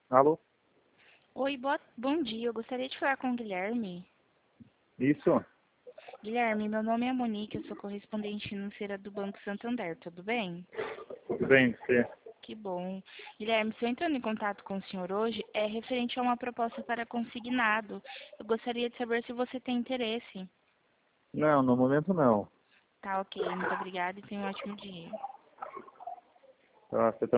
Alô? Oi, bom dia. Eu gostaria de falar com o Guilherme. Isso? Guilherme, meu nome é Monique, eu sou correspondente financeira do Banco Santander, tudo bem? Tudo bem, você? Que bom. Guilherme, se eu entrando em contato com o senhor hoje, é referente a uma proposta para consignado. Eu gostaria de saber se você tem interesse. Não, no momento não. Tá, ok. Muito obrigada e tenha um ótimo dia. Tá, você